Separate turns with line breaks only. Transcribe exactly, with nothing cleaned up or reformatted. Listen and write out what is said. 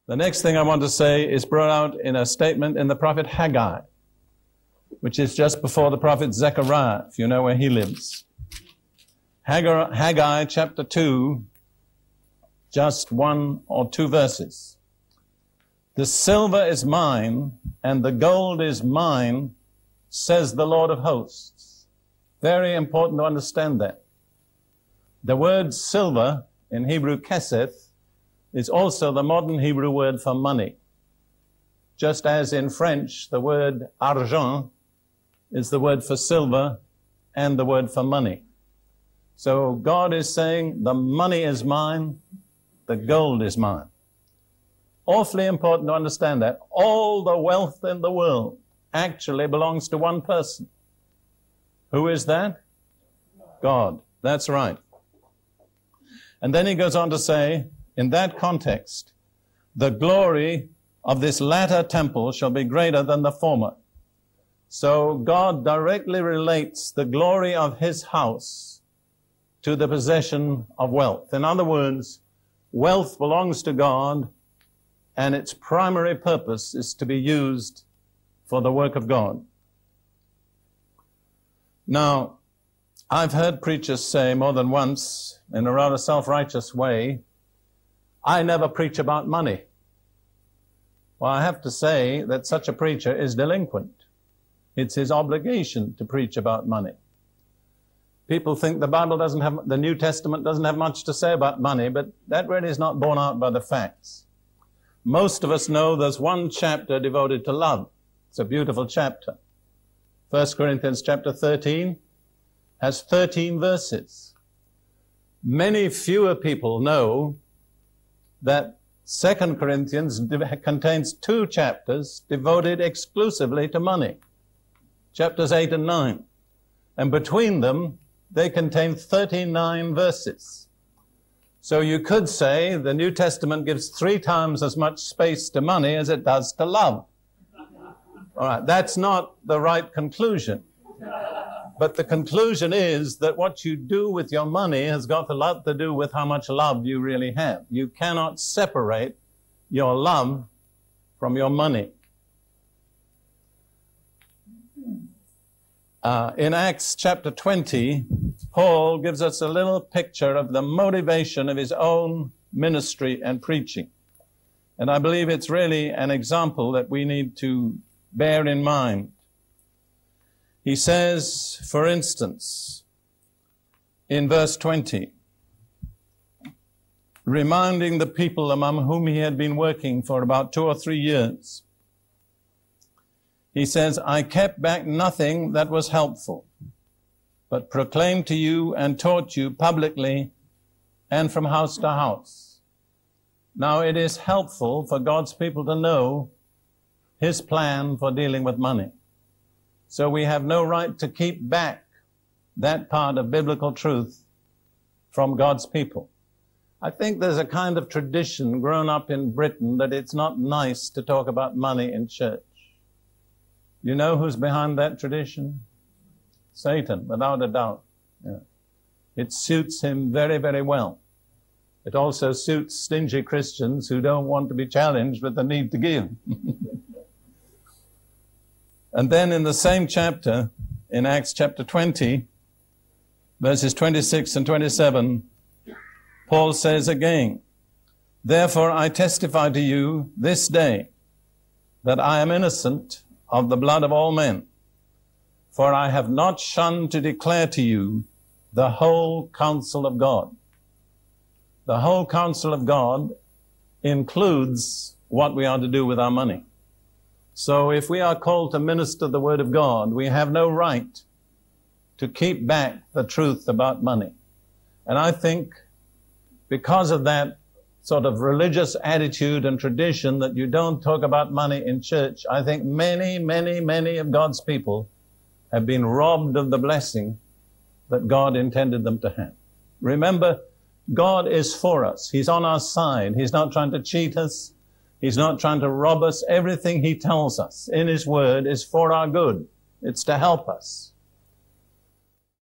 The next thing I want to say is brought out in a statement in the prophet Haggai, which is just before the prophet Zechariah, if you know where he lives. Haggai, Haggai chapter two, just one or two verses. The silver is mine, and the gold is mine, says the Lord of hosts. Very important to understand that. The word silver, in Hebrew keseth, is also the modern Hebrew word for money. Just as in French, the word argent is the word for silver and the word for money. So God is saying, the money is mine, the gold is mine. Awfully important to understand that. All the wealth in the world actually belongs to one person. Who is that? God. That's right. And then he goes on to say, in that context, the glory of this latter temple shall be greater than the former. So God directly relates the glory of his house to the possession of wealth. In other words, wealth belongs to God, and its primary purpose is to be used for the work of God. Now, I've heard preachers say more than once, in a rather self-righteous way, I never preach about money. Well, I have to say that such a preacher is delinquent. It's his obligation to preach about money. People think the Bible doesn't have, the New Testament doesn't have much to say about money, but that really is not borne out by the facts. Most of us know there's one chapter devoted to love. It's a beautiful chapter. First Corinthians chapter thirteen has thirteen verses. Many fewer people know that Second Corinthians contains two chapters devoted exclusively to money, chapters eight and nine. And between them, they contain thirty-nine verses. So you could say the New Testament gives three times as much space to money as it does to love. All right, that's not the right conclusion. But the conclusion is that what you do with your money has got a lot to do with how much love you really have. You cannot separate your love from your money. Uh, in Acts chapter twenty, Paul gives us a little picture of the motivation of his own ministry and preaching. And I believe it's really an example that we need to bear in mind. He says, for instance, in verse twenty, reminding the people among whom he had been working for about two or three years, he says, I kept back nothing that was helpful, but proclaimed to you and taught you publicly and from house to house. Now it is helpful for God's people to know his plan for dealing with money. So we have no right to keep back that part of biblical truth from God's people. I think there's a kind of tradition grown up in Britain that it's not nice to talk about money in church. You know who's behind that tradition? Satan, without a doubt. Yeah. It suits him very, very well. It also suits stingy Christians who don't want to be challenged with the need to give. And then in the same chapter, in Acts chapter twenty, verses twenty-six and twenty-seven, Paul says again, therefore I testify to you this day that I am innocent of the blood of all men, for I have not shunned to declare to you the whole counsel of God. The whole counsel of God includes what we are to do with our money. So if we are called to minister the word of God, we have no right to keep back the truth about money. And I think because of that sort of religious attitude and tradition that you don't talk about money in church, I think many, many, many of God's people have been robbed of the blessing that God intended them to have. Remember, God is for us. He's on our side. He's not trying to cheat us. He's not trying to rob us. Everything he tells us in his word is for our good. It's to help us.